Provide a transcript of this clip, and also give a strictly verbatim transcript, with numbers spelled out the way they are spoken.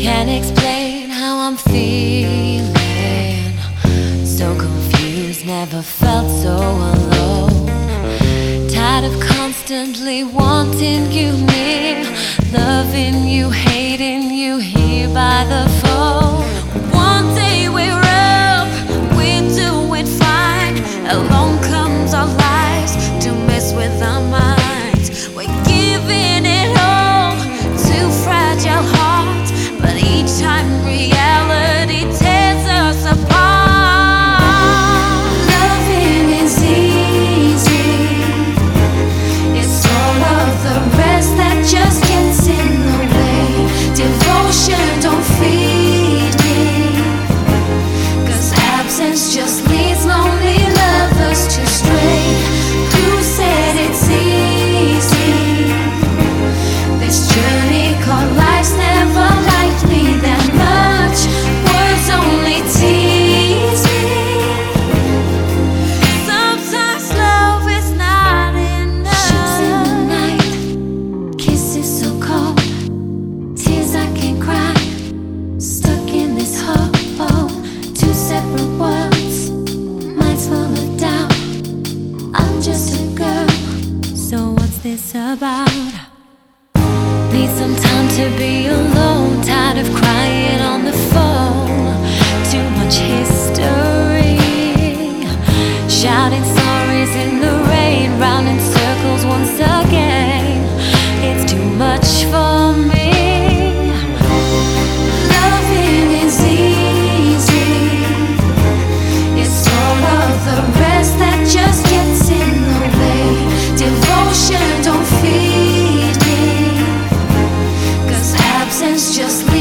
Can't explain how I'm feeling. So confused, never felt so alone. Tired of constantly wanting you near, loving you, hating you here by the phone. One day we're up, we're doing fine. Along comes our lives to mess with our minds. We're giving it all to fragile hearts, but each time reality tears us apart. Loving is easy, it's all of the rest that just gets in the way. Devotion don't feed me, 'cause absence just leads lonely lovers to stray. Who said it's easy? This journey called life's never liked me that much. Words only tease me. Sometimes love is not enough. Ships in the night, kisses so cold, tears I can't cry. Stuck in this hole, two separate worlds, minds full of doubt. I'm just a girl, so what's this about? Need some time to be alone, tired of crying on the phone. Too much history, shouting sorries in the rain, round in circles once again. It's too much for me. Loving is easy, it's all of the rest that just gets in the way. Devotion don't feed me, 'cause absence just